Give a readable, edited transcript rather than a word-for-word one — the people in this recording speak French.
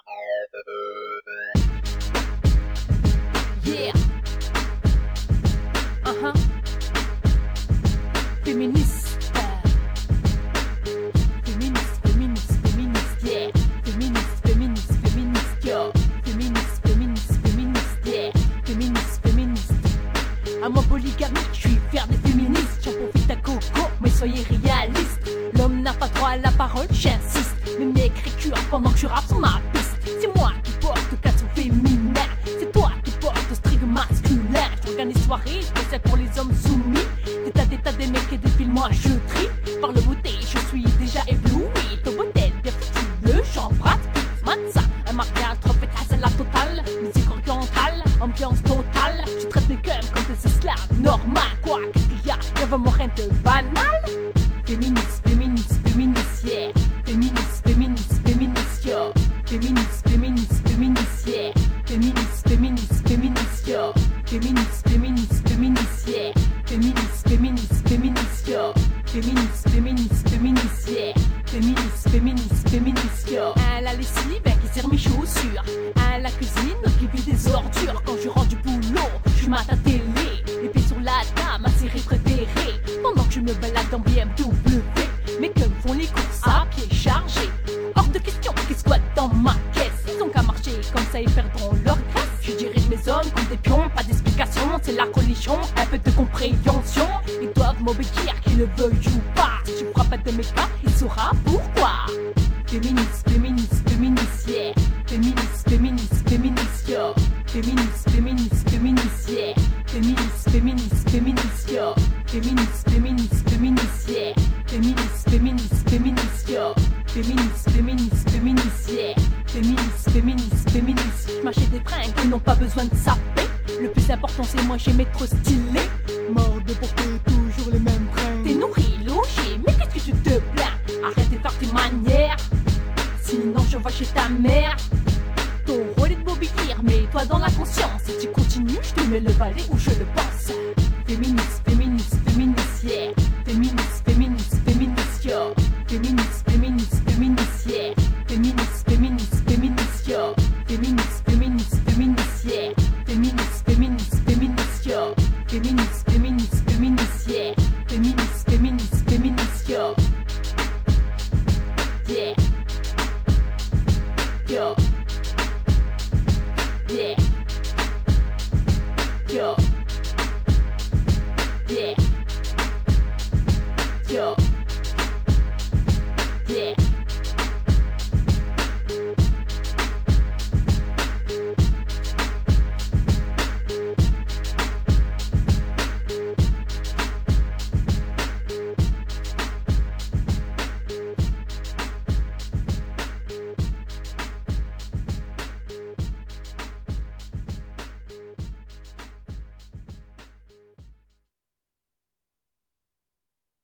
Yeah. Féministe. Féministe, féministe, féministe, yeah. Féministe, féministe, féministe, yo. Féministe, féministe, féministe, yeah. Féministe, féministe. À moi polygamique, je suis fier des féministes. J'en profite à coco, mais soyez réalistes. L'homme n'a pas droit à la parole, j'insiste. Même l'écriture pendant que je rappe sur ma piste. C'est moi qui porte le caleçon féminin. C'est toi qui porte le string masculin. J'organise soirée spéciale pour les hommes soumis. Des tas des mecs et des films, moi je trie. Par le beauté, je suis déjà ébloui. Ton modèle bien foutu, le chant Brad Pitt, Mansa, un mariage, trophée, à la totale. Musique orientale, ambiance totale. Je traite mes cums comme des esclaves, normal. Quoi, qu'est-ce qu'il y a, y'a vraiment rien de banal. Féministe, féministe, féministe, yeah. Féministe, féministe, féministe, yo. Féministe, féministe, féministe, yeah. Féministe, féministe, féministe, yo. Féministe, féministe, féministe, yeah. Féministe, féministe, féministe, yo. Féministe, féministe, féministe, yeah. Féministe, féministe, féministe, yo. Un la lessive qui serre mes chaussures. Un la cuisine qui vide des ordures. Quand je rentre du boulot, je mate à télé. Les pieds sur la table, ma série préférée. Pendant que je me balade en BMW. Mais comme font les courses à pied chargé. Hors de question qu'ils squattent dans ma caisse. Ils ont qu'à marcher comme ça, ils perdront leur graisse. Je dirige mes hommes comme des pions, pas d'explication. C'est la religion, un peu de compréhension. Ils doivent m'obéir, qu'ils le veuillent ou pas. Si tu frappes de mes pas, il saura pourquoi. Féministe, féministe, féministe, yeah. Féministe, féministe, féministe, yo. Féministe, féministe, féministe, yeah. Féministe, féministe, féministe, yo. Féministe, féministe, féministe, yeah. Féministe, féministe, féministe, yo. Féministe, féministe, féministe, yeah. Féministe, féministe, féministe. J'm'achète des fringues qui n'ont pas besoin de saper. Le plus important c'est moi j'aime être stylé. Mort de porter toujours les mêmes fringues. T'es nourri, logé, mais qu'est-ce que tu te plains? Arrête de faire tes manières, sinon je vais chez ta mère. Ton rôle est de m'obéir, mais toi dans la conscience. Si tu continues, je te mets le balai où je le pense. Féministe, féministe, féministe, yeah. Féministe, féministe, féministe, yo. Féministe, féministe, féministe, yeah. Féministe, féministe, féministe, yo. Féministe, féministe, féministe, yeah. Féministe, féministe, féministe, yo. Féministe, féministe, féministe, yeah. Féministe, féministe, féministe, yo. Yeah. Yo.